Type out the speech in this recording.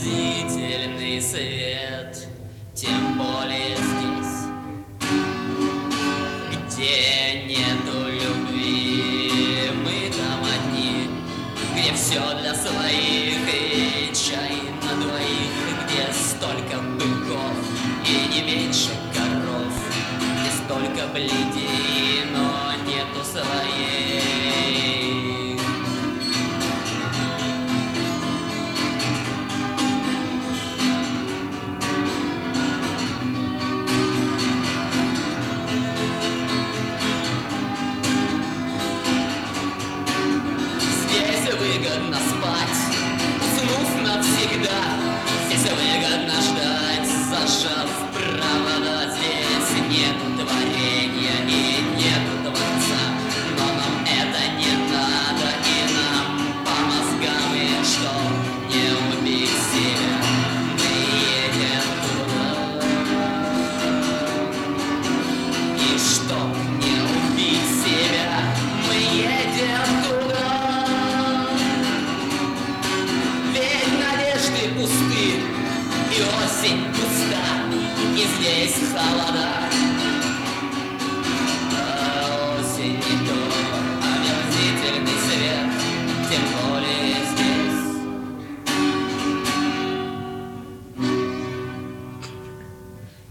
пронзительный свет, тем более здесь, где нету любви. Мы там одни, где все для своих и чай на двоих, где столько быков и не меньше коров, где столько бледей, но нету своей.